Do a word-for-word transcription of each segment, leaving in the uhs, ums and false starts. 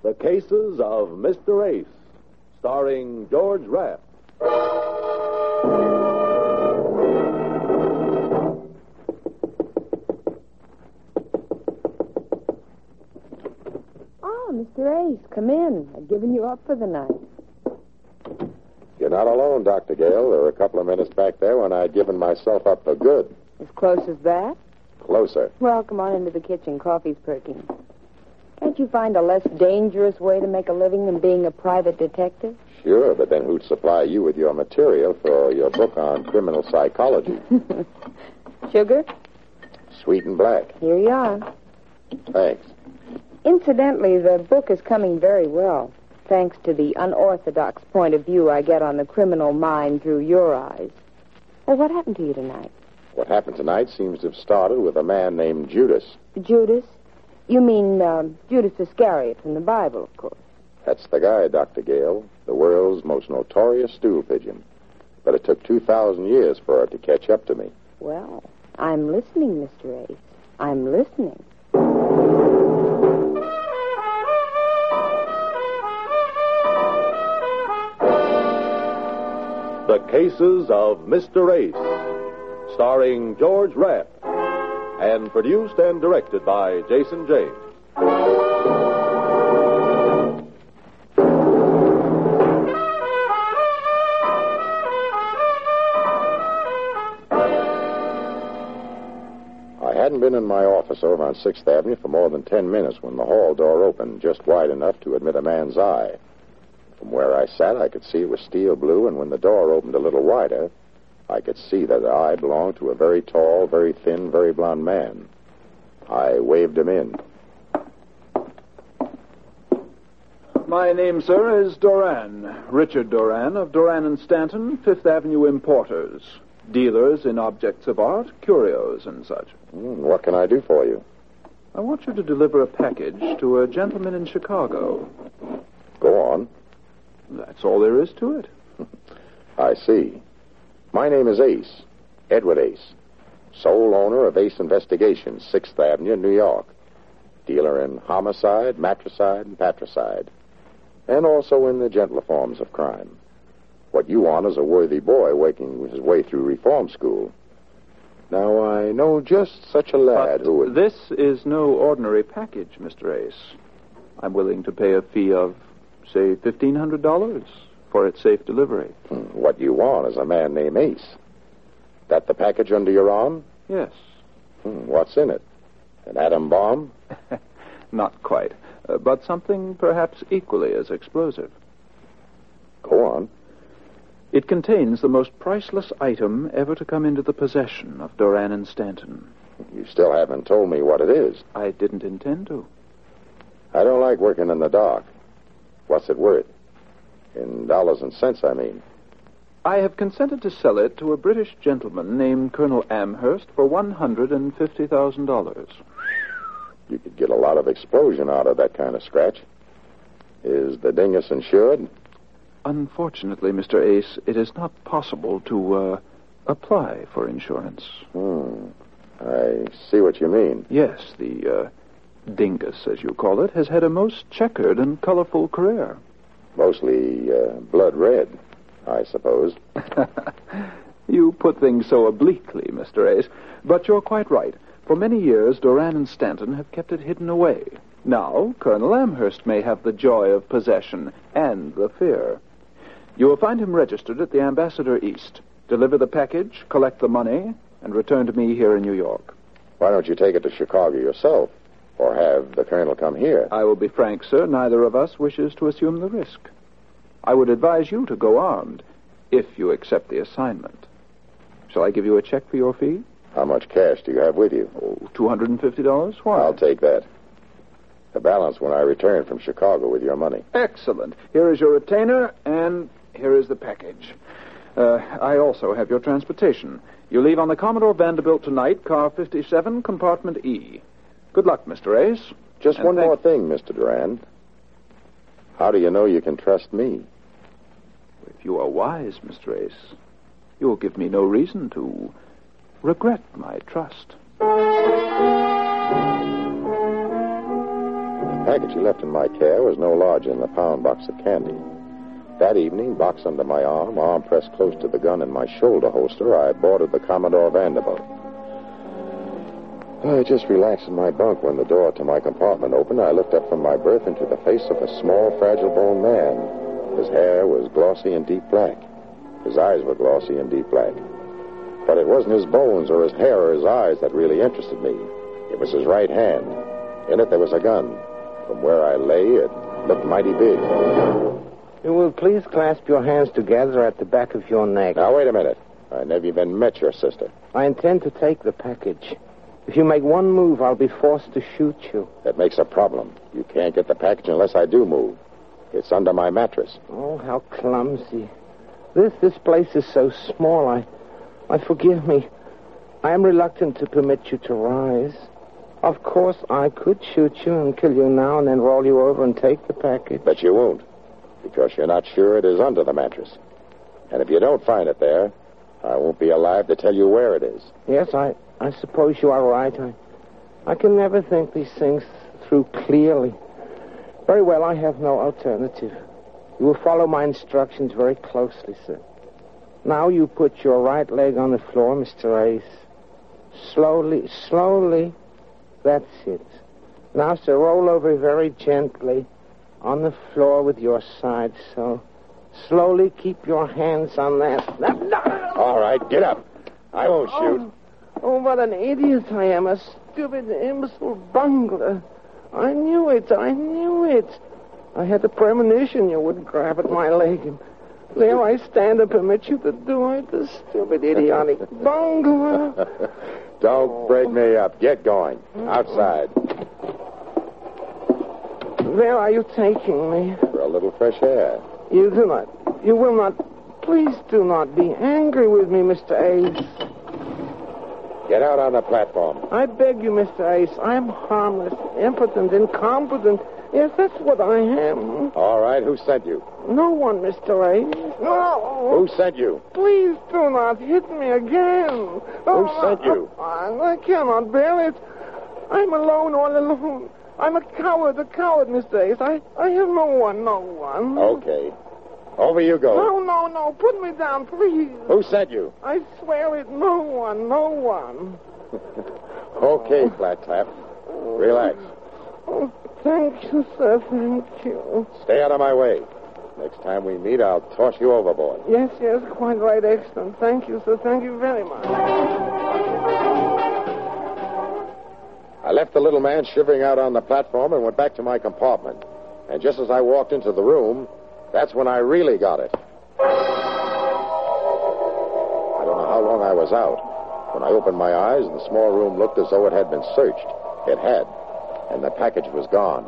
The Cases of Mister Ace, starring George Raft. Oh, Mister Ace, come in. I've given you up for the night. You're not alone, Doctor Gale. There were a couple of minutes back there when I'd given myself up for good. As close as that? Closer. Well, come on into the kitchen. Coffee's perking. Can't you find a less dangerous way to make a living than being a private detective? Sure, but then who'd supply you with your material for your book on criminal psychology? Sugar? Sweet and black. Here you are. Thanks. Incidentally, the book is coming very well, thanks to the unorthodox point of view I get on the criminal mind through your eyes. Hey, what happened to you tonight? What happened tonight seems to have started with a man named Judas. Judas? You mean uh, Judas Iscariot from the Bible, of course. That's the guy, Doctor Gale, the world's most notorious stool pigeon. But it took two thousand years for it to catch up to me. Well, I'm listening, Mister Ace. I'm listening. The Cases of Mister Ace, starring George Raft, and produced and directed by Jason James. I hadn't been in my office over on sixth Avenue for more than ten minutes when the hall door opened just wide enough to admit a man's eye. From where I sat, I could see it was steel blue, and when the door opened a little wider, I could see that the eye belonged to a very tall, very thin, very blond man. I waved him in. My name, sir, is Doran. Richard Doran of Doran and Stanton, Fifth Avenue Importers. Dealers in objects of art, curios, and such. Mm, what can I do for you? I want you to deliver a package to a gentleman in Chicago. Go on. That's all there is to it. I see. My name is Ace, Edward Ace, sole owner of Ace Investigations, sixth Avenue, New York. Dealer in homicide, matricide, and patricide. And also in the gentler forms of crime. What you want is a worthy boy working his way through reform school. Now, I know just such a lad but who would... This is no ordinary package, Mister Ace. I'm willing to pay a fee of, say, fifteen hundred dollars for its safe delivery. What you want is a man named Ace. That the package under your arm? Yes. Hmm, what's in it? An atom bomb? Not quite, uh, but something perhaps equally as explosive. Go on. It contains the most priceless item ever to come into the possession of Doran and Stanton. You still haven't told me what it is. I didn't intend to. I don't like working in the dark. What's it worth? In dollars and cents, I mean. I have consented to sell it to a British gentleman named Colonel Amherst for one hundred fifty thousand dollars. You could get a lot of explosion out of that kind of scratch. Is the dingus insured? Unfortunately, Mister Ace, it is not possible to uh, apply for insurance. Hmm. I see what you mean. Yes, the uh, dingus, as you call it, has had a most checkered and colorful career. Mostly uh, blood red, I suppose. You put things so obliquely, Mister Ace. But you're quite right. For many years, Doran and Stanton have kept it hidden away. Now, Colonel Amherst may have the joy of possession and the fear. You will find him registered at the Ambassador East. Deliver the package, collect the money, and return to me here in New York. Why don't you take it to Chicago yourself? Or have the colonel come here? I will be frank, sir. Neither of us wishes to assume the risk. I would advise you to go armed, if you accept the assignment. Shall I give you a check for your fee? How much cash do you have with you? Oh, two hundred fifty dollars. Why? I'll take that. The balance when I return from Chicago with your money. Excellent. Here is your retainer, and here is the package. Uh, I also have your transportation. You leave on the Commodore Vanderbilt tonight, car fifty-seven, compartment E. Good luck, Mister Ace. Just And one thank- more thing, Mister Duran. How do you know you can trust me? If you are wise, Mister Ace, you will give me no reason to regret my trust. package he left in my care was no larger than a pound box of candy. That evening, box under my arm, arm pressed close to the gun in my shoulder holster, I boarded the Commodore Vanderbilt. I just relaxed in my bunk when the door to my compartment opened. I looked up from my berth into the face of a small, fragile-boned man. His hair was glossy and deep black. His eyes were glossy and deep black. But it wasn't his bones or his hair or his eyes that really interested me. It was his right hand. In it, there was a gun. From where I lay, it looked mighty big. You will please clasp your hands together at the back of your neck. Now, wait a minute. I never even met your sister. I intend to take the package. If you make one move, I'll be forced to shoot you. That makes a problem. You can't get the package unless I do move. It's under my mattress. Oh, how clumsy. This this place is so small. I, I forgive me. I am reluctant to permit you to rise. Of course, I could shoot you and kill you now and then roll you over and take the package. But you won't, because you're not sure it is under the mattress. And if you don't find it there, I won't be alive to tell you where it is. Yes, I, I suppose you are right. I, I can never think these things through clearly. Very well, I have no alternative. You will follow my instructions very closely, sir. Now you put your right leg on the floor, Mister Ace. Slowly, slowly. That's it. Now, sir, roll over very gently on the floor with your side, so. Slowly keep your hands on that. All right, get up. I won't shoot. Oh, oh, what an idiot I am. A stupid, imbecile bungler. I knew it. I knew it. I had the premonition you would grab at my leg. And there I stand and permit you to do it, the stupid, idiotic bungler. Don't break me up. Get going. Outside. Where are you taking me? For a little fresh air. You do not. You will not. Please do not be angry with me, Mister Ace. Get out on the platform. I beg you, Mister Ace. I am harmless, impotent, incompetent. Yes, that's what I am. All right, who sent you? No one, Mister Ace. No. Who sent you? Please do not hit me again. Who sent you? I, I cannot bear it. I'm alone, all alone. I'm a coward, a coward, Mister Ace. I, I have no one, no one. Okay. Over you go. No, no, no. Put me down, please. Who sent you? I swear it. No one, no one. Okay, Flat Tap. Relax. Oh, thank you, sir. Thank you. Stay out of my way. Next time we meet, I'll toss you overboard. Yes, yes. Quite right. Excellent. Thank you, sir. Thank you very much. I left the little man shivering out on the platform and went back to my compartment. And just as I walked into the room, that's when I really got it. I don't know how long I was out. When I opened my eyes, the small room looked as though it had been searched. It had. And the package was gone.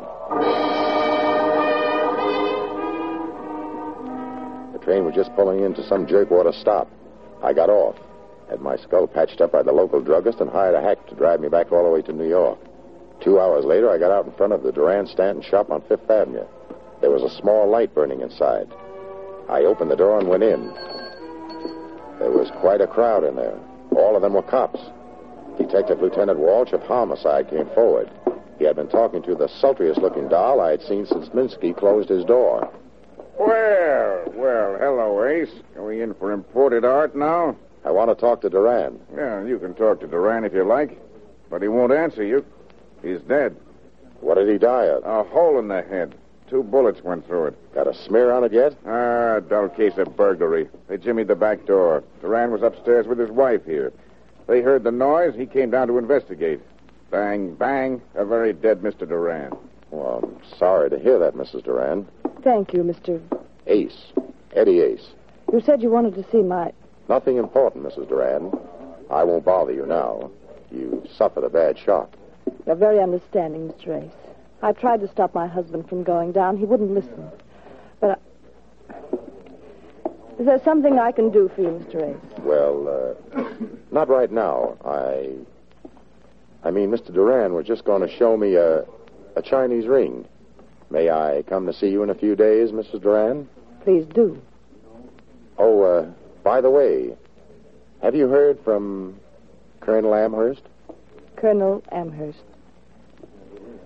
The train was just pulling into some jerkwater stop. I got off. Had my skull patched up by the local druggist and hired a hack to drive me back all the way to New York. Two hours later, I got out in front of the Duran Stanton shop on Fifth Avenue. There was a small light burning inside. I opened the door and went in. There was quite a crowd in there. All of them were cops. Detective Lieutenant Walsh of Homicide came forward. He had been talking to the sultriest-looking doll I had seen since Minsky closed his door. Well, well, hello, Ace. Are we in for imported art now? I want to talk to Duran. Yeah, you can talk to Duran if you like, but he won't answer you. He's dead. What did he die of? A hole in the head. Two bullets went through it. Got a smear on it yet? Ah, dull case of burglary. They jimmied the back door. Duran was upstairs with his wife here. They heard the noise. He came down to investigate. Bang, bang. A very dead Mister Duran. Well, I'm sorry to hear that, Missus Duran. Thank you, Mister Ace. Eddie Ace. You said you wanted to see my... Nothing important, Missus Duran. I won't bother you now. You suffered a bad shock. You're very understanding, Mister Ace. I tried to stop my husband from going down. He wouldn't listen. But I... Is there something I can do for you, Mister Ace? Well, uh, not right now. I... I mean, Mister Duran was just going to show me a, a Chinese ring. May I come to see you in a few days, Missus Duran? Please do. Oh, uh, by the way, have you heard from Colonel Amherst? Colonel Amherst.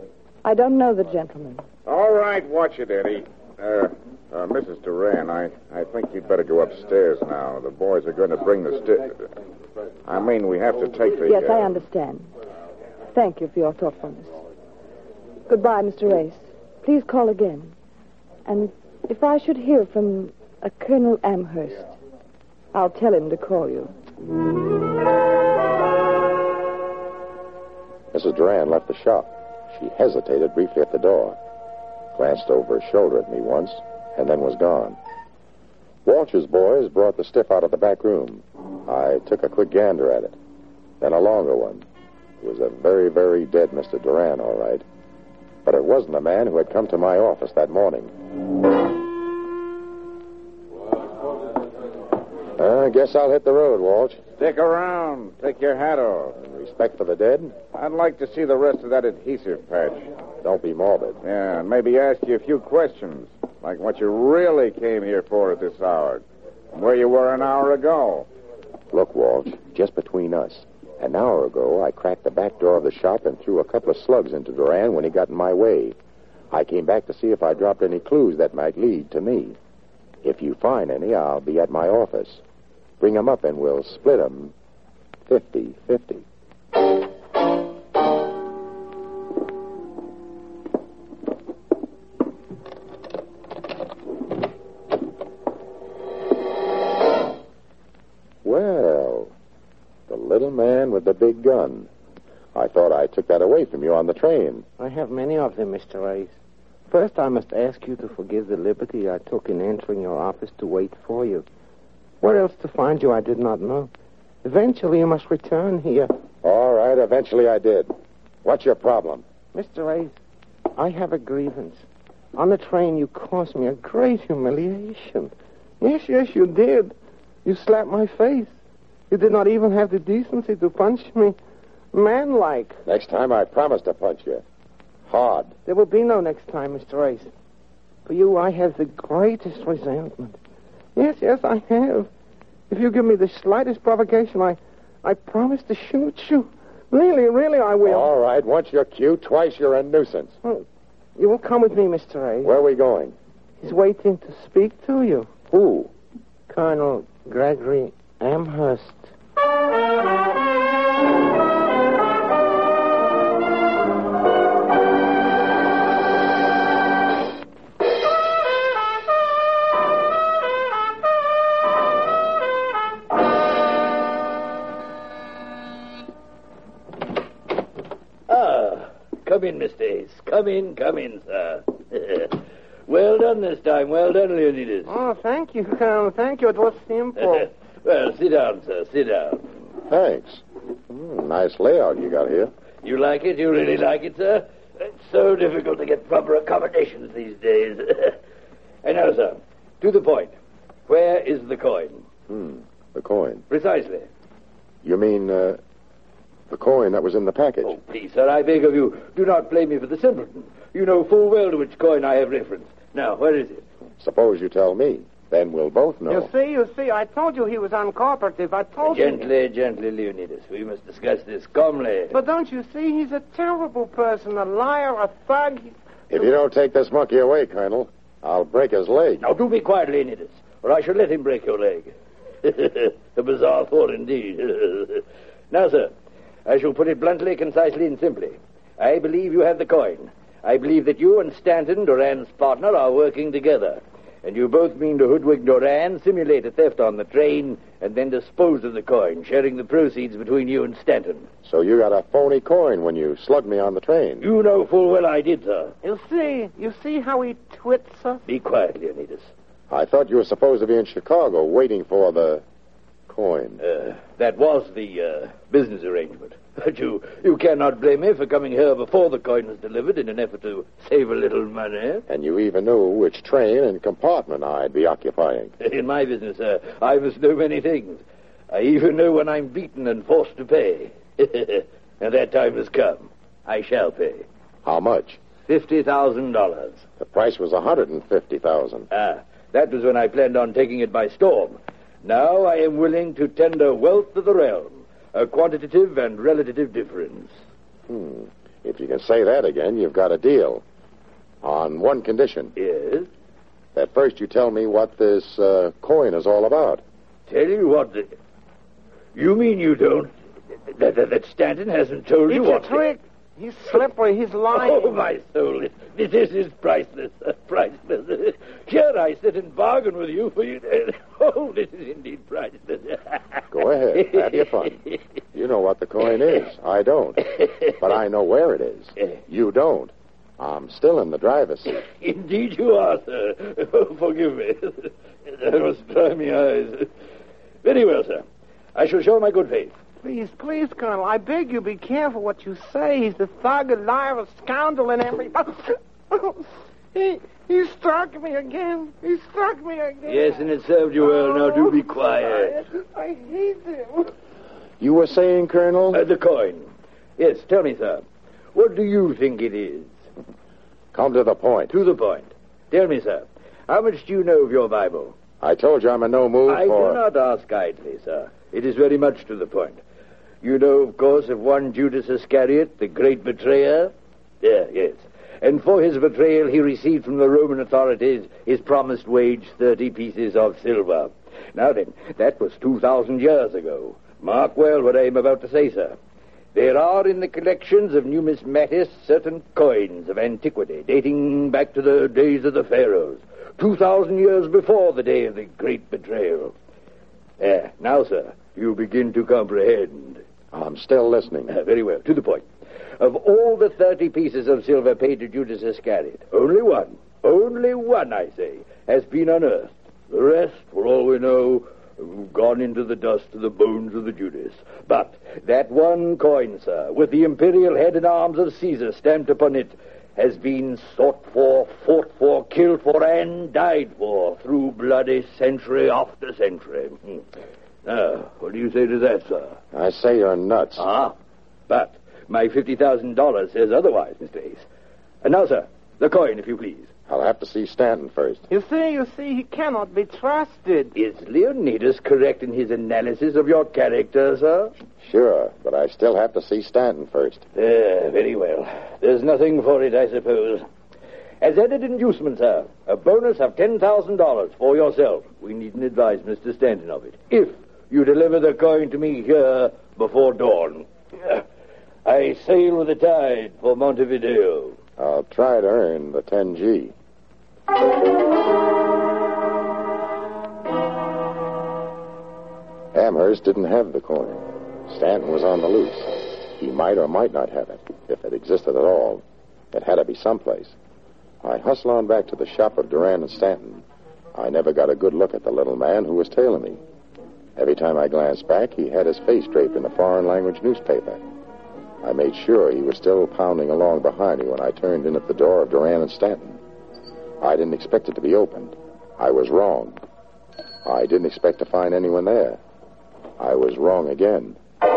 I don't know the gentleman. All right, watch it, Eddie. Uh, uh, Missus Duran, I, I think you'd better go upstairs now. The boys are going to bring the sti- I mean, we have to take the... Yes, uh... I understand. Thank you for your thoughtfulness. Goodbye, Mister Race. Please call again. And if I should hear from a Colonel Amherst, I'll tell him to call you. Missus Duran left the shop. She hesitated briefly at the door, glanced over her shoulder at me once, and then was gone. Walsh's boys brought the stiff out of the back room. I took a quick gander at it, then a longer one. It was a very, very dead Mister Duran, all right. But it wasn't the man who had come to my office that morning. I guess I'll hit the road, Walsh. Stick around. Take your hat off. In respect for the dead? I'd like to see the rest of that adhesive patch. Don't be morbid. Yeah, and maybe ask you a few questions, like what you really came here for at this hour, and where you were an hour ago. Look, Walsh, just between us. An hour ago, I cracked the back door of the shop and threw a couple of slugs into Duran when he got in my way. I came back to see if I dropped any clues that might lead to me. If you find any, I'll be at my office. Bring 'em up and we'll split 'em fifty-fifty. Well, the little man with the big gun. I thought I took that away from you on the train. I have many of them, Mister Race. First, I must ask you to forgive the liberty I took in entering your office to wait for you. Where else to find you, I did not know. Eventually, you must return here. All right, eventually I did. What's your problem? Mister Race, I have a grievance. On the train, you caused me a great humiliation. Yes, yes, you did. You slapped my face. You did not even have the decency to punch me. Man-like. Next time, I promise to punch you. Hard. There will be no next time, Mister Race. For you, I have the greatest resentment. Yes, yes, I have. If you give me the slightest provocation, I, I promise to shoot you. Really, really, I will. All right, once you're cute, twice you're a nuisance. Well, you will come with me, Mister Race. Where are we going? He's waiting to speak to you. Who? Colonel Gregory Amherst. Come in, Mister Ace. Come in, come in, sir. Well done this time. Well done, Leonidas. Oh, thank you, Colonel. Thank you. It was simple. Well, sit down, sir. Sit down. Thanks. Mm, nice layout you got here. You like it? You really like it, sir? It's so difficult to get proper accommodations these days. And now, sir, to the point. Where is the coin? Hmm, the coin. Precisely. You mean, uh, the coin that was in the package? Oh, please, sir, I beg of you, do not blame me for the simpleton. You know full well to which coin I have reference. Now, where is it? Suppose you tell me. Then we'll both know. You see, you see, I told you he was uncooperative. I told you. Gently, gently, Leonidas. We must discuss this calmly. But don't you see, he's a terrible person, a liar, a thug. If you don't take this monkey away, Colonel, I'll break his leg. Now, do be quiet, Leonidas, or I shall let him break your leg. A bizarre thought, indeed. Now, sir, I shall put it bluntly, concisely, and simply. I believe you have the coin. I believe that you and Stanton, Duran's partner, are working together. And you both mean to hoodwink Duran, simulate a theft on the train, and then dispose of the coin, sharing the proceeds between you and Stanton. So you got a phony coin when you slugged me on the train. You know full well I did, sir. You see, you see how he twits us? Be quiet, Leonidas. I thought you were supposed to be in Chicago waiting for the coin. Uh, that was the uh, business arrangement. But you, you cannot blame me for coming here before the coin was delivered in an effort to save a little money. And you even knew which train and compartment I'd be occupying. In my business, sir, I must know many things. I even know when I'm beaten and forced to pay. And that time has come. I shall pay. How much? Fifty thousand dollars. The price was a hundred and fifty thousand. Ah, that was when I planned on taking it by storm. Now I am willing to tender wealth to the realm. A quantitative and relative difference. Hmm. If you can say that again, you've got a deal. On one condition. Yes? That first you tell me what this uh, coin is all about. Tell you what... The... You mean you don't... That, that, that Stanton hasn't told It's you a what... trick. He's slippery. He's lying. Oh, my soul. This, this is priceless. Uh, priceless. Here I sit and bargain with you for you. Oh, this is indeed priceless. Go ahead. Have your fun. You know what the coin is. I don't. But I know where it is. You don't. I'm still in the driver's seat. Indeed you are, sir. Oh, forgive me. I must dry my eyes. Very well, sir. I shall show my good faith. Please, please, Colonel, I beg you, be careful what you say. He's a thug, a liar, a scoundrel, and every... Oh, he, he struck me again. He struck me again. Yes, and it served you well. Now do be quiet. I, I hate him. You were saying, Colonel? Uh, the coin. Yes, tell me, sir. What do you think it is? Come to the point. To the point. Tell me, sir. How much do you know of your Bible? I told you I'm in no mood I for... do not ask idly, sir. It is very much to the point. You know, of course, of one Judas Iscariot, the great betrayer? Yeah, yes. And for his betrayal, he received from the Roman authorities his promised wage, thirty pieces of silver. Now then, that was two thousand years ago. Mark well what I am about to say, sir. There are in the collections of numismatists certain coins of antiquity, dating back to the days of the pharaohs, two thousand years before the day of the great betrayal. Yeah, now, sir, you begin to comprehend. I'm still listening. Uh, very well. To the point. Of all the thirty pieces of silver paid to Judas Iscariot, only one, only one, I say, has been unearthed. The rest, for all we know, have gone into the dust of the bones of the Judas. But that one coin, sir, with the imperial head and arms of Caesar stamped upon it, has been sought for, fought for, killed for, and died for through bloody century after century. Hmm. Now, what do you say to that, sir? I say you're nuts. Ah, but my fifty thousand dollars says otherwise, Mister Ace. And now, sir, the coin, if you please. I'll have to see Stanton first. You see, you see, he cannot be trusted. Is Leonidas correct in his analysis of your character, sir? Sure, but I still have to see Stanton first. Uh, very well. There's nothing for it, I suppose. As added inducement, sir, a bonus of ten thousand dollars for yourself. We needn't advise Mister Stanton of it. If you deliver the coin to me here before dawn. I sail with the tide for Montevideo. I'll try to earn the ten G. Amherst didn't have the coin. Stanton was on the loose. He might or might not have it, if it existed at all. It had to be someplace. I hustled on back to the shop of Duran and Stanton. I never got a good look at the little man who was tailing me. Every time I glanced back, he had his face draped in a foreign language newspaper. I made sure he was still pounding along behind me when I turned in at the door of Duran and Stanton. I didn't expect it to be opened. I was wrong. I didn't expect to find anyone there. I was wrong again.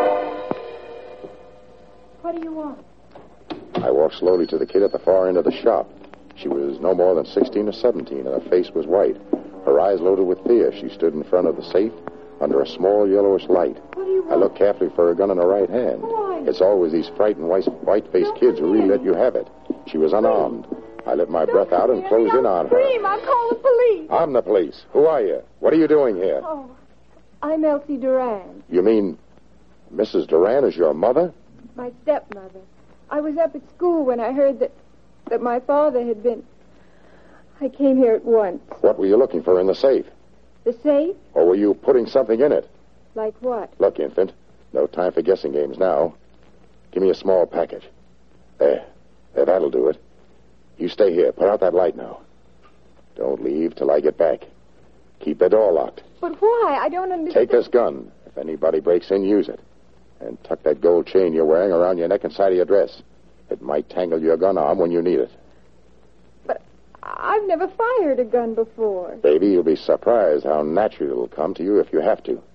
What do you want? I walked slowly to the kid at the far end of the shop. She was no more than sixteen or seventeen, and her face was white. Her eyes loaded with fear. She stood in front of the safe under a small yellowish light. What do you want? I looked carefully for her gun in her right hand. Why? It's always these frightened, white- white-faced kids who really let you have it. She was unarmed. I let my breath out and closed in on her. Scream! I'll call the police. I'm the police. Who are you? What are you doing here? Oh, I'm Elsie Duran, You mean Missus Duran is your mother? my stepmother. I was up at school when I heard that that my father had been. I came here at once. What were you looking for in the safe? The safe? Or were you putting something in it? Like what? Look, infant, no time for guessing games now. Give me a small package. There. There, that'll do it. You stay here. Put out that light now. Don't leave till I get back. Keep the door locked. But why? I don't understand. Take this gun. If anybody breaks in, use it. And tuck that gold chain you're wearing around your neck and side of your dress. It might tangle your gun arm when you need it. But I've never fired a gun before. Baby, you'll be surprised how natural it'll come to you if you have to.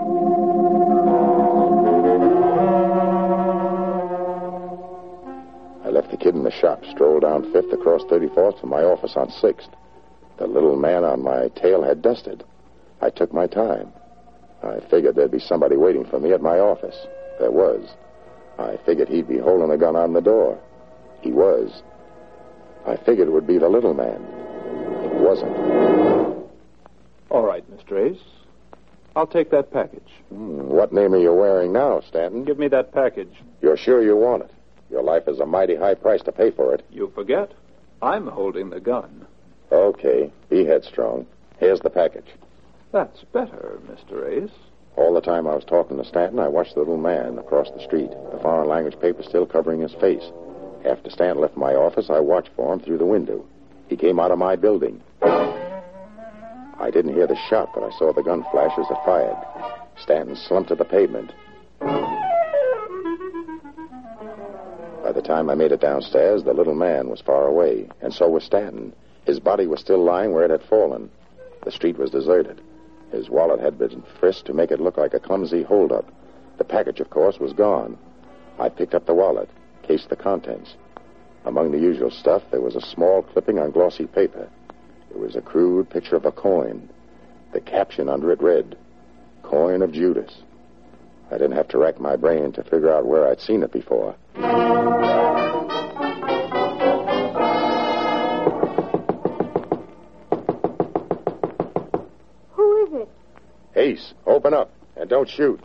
I left the kid in the shop, strolled down Fifth across thirty-fourth to my office on Sixth. The little man on my tail had dusted. I took my time. I figured there'd be somebody waiting for me at my office. There was. I figured he'd be holding the gun on the door. He was. I figured it would be the little man. It wasn't. All right, Mister Ace. I'll take that package. Hmm, what name are you wearing now, Stanton? Give me that package. You're sure you want it? Your life is a mighty high price to pay for it. You forget. I'm holding the gun. Okay, be headstrong. Here's the package. That's better, Mister Ace. All the time I was talking to Stanton, I watched the little man across the street, the foreign language paper still covering his face. After Stanton left my office, I watched for him through the window. He came out of my building. I didn't hear the shot, but I saw the gun flash as it fired. Stanton slumped to the pavement. By the time I made it downstairs, the little man was far away, and so was Stanton. His body was still lying where it had fallen. The street was deserted. His wallet had been frisked to make it look like a clumsy holdup. The package, of course, was gone. I picked up the wallet, cased the contents. Among the usual stuff, there was a small clipping on glossy paper. It was a crude picture of a coin. The caption under it read, Coin of Judas. I didn't have to rack my brain to figure out where I'd seen it before. Who is it? Ace, open up, and don't shoot.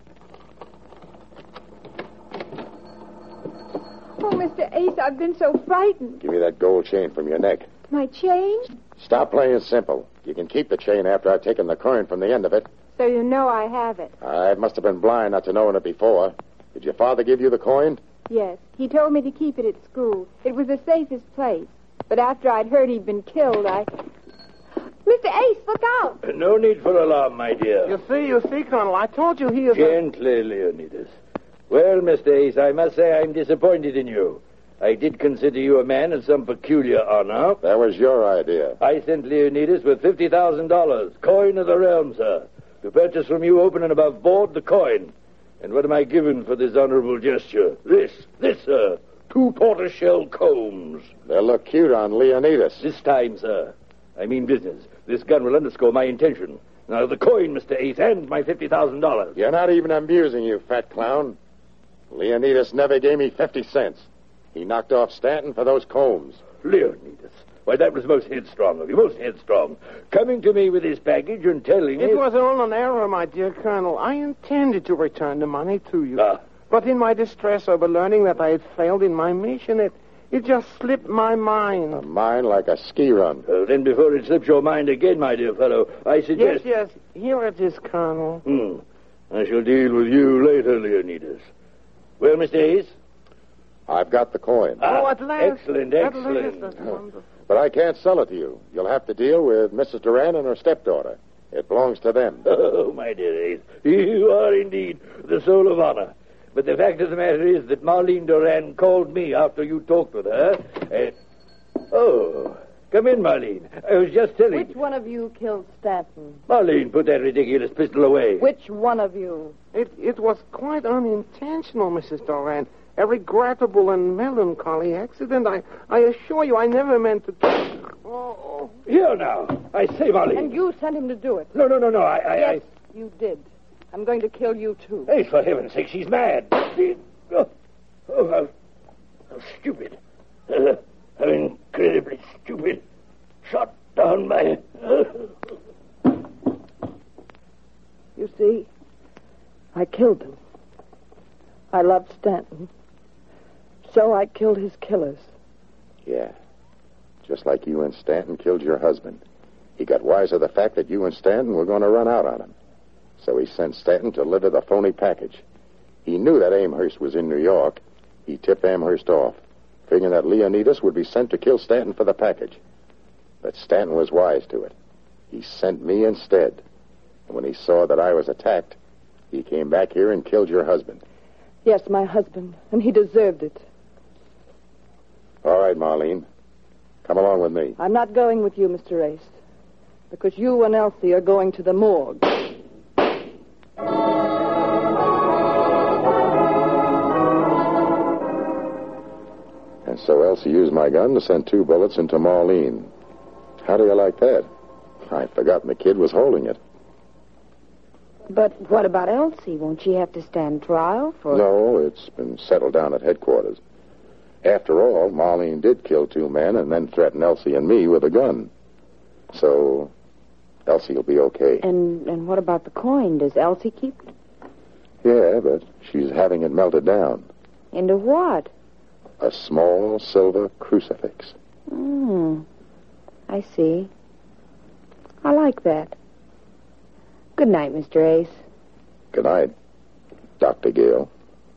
Oh, Mister Ace, I've been so frightened. Give me that gold chain from your neck. My chain? Stop playing simple. You can keep the chain after I've taken the coin from the end of it. So you know I have it. I must have been blind not to knowing it before. Did your father give you the coin? Yes. He told me to keep it at school. It was the safest place. But after I'd heard he'd been killed, I... Mister Ace, look out! No need for alarm, my dear. You see, you see, Colonel, I told you he is... Gently, Leonidas. Well, Mister Ace, I must say I'm disappointed in you. I did consider you a man of some peculiar honor. That was your idea. I sent Leonidas with fifty thousand dollars, coin of the realm, sir, to purchase from you, open and above board, the coin. And what am I given for this honorable gesture? This, this, sir, two tortoiseshell combs. They'll look cute on Leonidas. This time, sir, I mean business. This gun will underscore my intention. Now, the coin, Mister Ace, and my fifty thousand dollars. You're not even amusing, you fat clown. Leonidas never gave me fifty cents. He knocked off Stanton for those combs. Leonidas. Why, that was most headstrong of you, most headstrong. Coming to me with this package and telling me... It was all an error, my dear Colonel. I intended to return the money to you. Ah. But in my distress over learning that I had failed in my mission, it, it just slipped my mind. A mind like a ski run. Uh, then before it slips your mind again, my dear fellow, I suggest... Yes, yes. Here it is, Colonel. Hmm. I shall deal with you later, Leonidas. Well, Mister Ace? I've got the coin. Ah, oh, at last. Excellent, At excellent. last, that's wonderful. But I can't sell it to you. You'll have to deal with Missus Duran and her stepdaughter. It belongs to them. Oh, my dear Ace, you are indeed the soul of honor. But the fact of the matter is that Marlene Duran called me after you talked with her. And... Oh, come in, Marlene. I was just telling... Which one of you killed Stanton? Marlene, put that ridiculous pistol away. Which one of you? It, it was quite unintentional, Missus Doran. A regrettable and melancholy accident. I, I assure you, I never meant to... Oh. Here now. I say, Marlene. And you sent him to do it. No, no, no, no. I... I yes, I... you did. I'm going to kill you, too. Hey, for heaven's sake, she's mad. Oh, oh how, how stupid. Uh, how incredibly stupid. Shot down by... You see, I killed him. I loved Stanton. So I killed his killers. Yeah. Just like you and Stanton killed your husband. He got wise of the fact that you and Stanton were going to run out on him. So he sent Stanton to deliver the phony package. He knew that Amherst was in New York. He tipped Amherst off, figuring that Leonidas would be sent to kill Stanton for the package. But Stanton was wise to it. He sent me instead. And when he saw that I was attacked, he came back here and killed your husband. Yes, my husband, and he deserved it. All right, Marlene. Come along with me. I'm not going with you, Mister Ace, because you and Elsie are going to the morgue. And so Elsie used my gun to send two bullets into Marlene. How do you like that? I'd forgotten the kid was holding it. But what about Elsie? Won't she have to stand trial for... No, it's been settled down at headquarters. After all, Marlene did kill two men and then threaten Elsie and me with a gun. So, Elsie will be okay. And and what about the coin? Does Elsie keep it? Yeah, but she's having it melted down. Into what? A small silver crucifix. Hmm. I see. I like that. Good night, Mister Ace. Good night, Doctor Gale.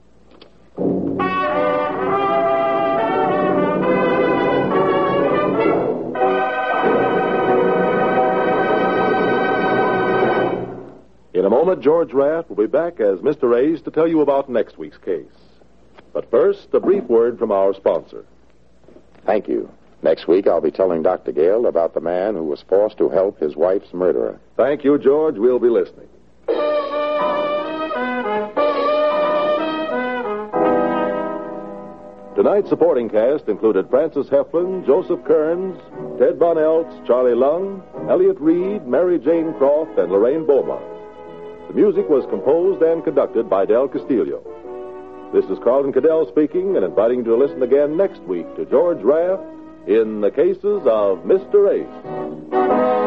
In a moment, George Raft will be back as Mister Ace to tell you about next week's case. But first, a brief word from our sponsor. Thank you. Next week, I'll be telling Doctor Gale about the man who was forced to help his wife's murderer. Thank you, George. We'll be listening. Tonight's supporting cast included Francis Heflin, Joseph Kearns, Ted Von Eltz, Charlie Lung, Elliot Reed, Mary Jane Croft, and Lorraine Beaumont. The music was composed and conducted by Del Castillo. This is Carlton Cadell speaking and inviting you to listen again next week to George Raft in the Cases of Mister Ace.